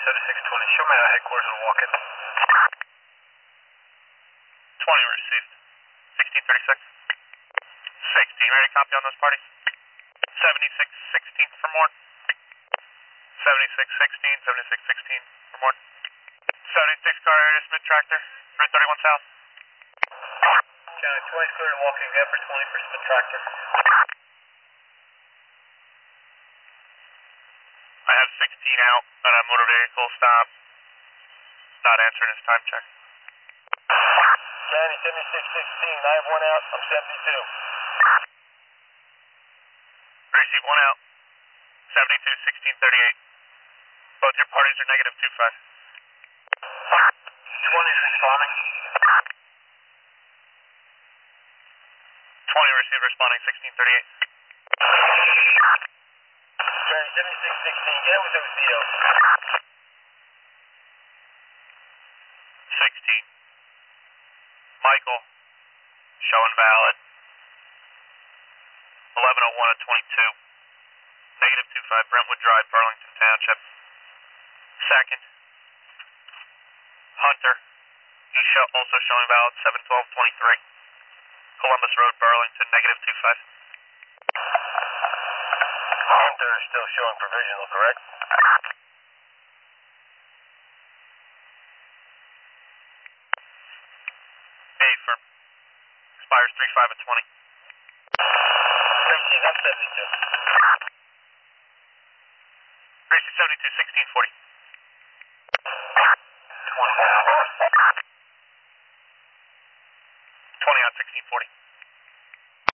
7620, show me headquarters will walk in. 20 received. 1636. 16, ready to copy on those parties? 7616 for more. 7616, 7616 for more. 76 car area, Smith tractor, Route 31 South. County 20 is clear to walk in, gap for 20 for Smith tractor. I have 16 out on a motor vehicle stop. Not answering his time check. County 7616, I have one out, I'm 72. Receive one out. 72 1638. Both your parties are negative 25. 20 is responding. 20 received responding 1638. County 7616, get with OCO. 16. Michael, showing valid. 1101 at 22. Negative 25, Brentwood Drive, Burlington Township. Second. Hunter, he's also showing valid 71223. Columbus Road, Burlington, negative 25. Hunter is still showing provisional, correct? A firm. Expires 35 at 20. 13, I'm 72. Gracie 72 1640. 20.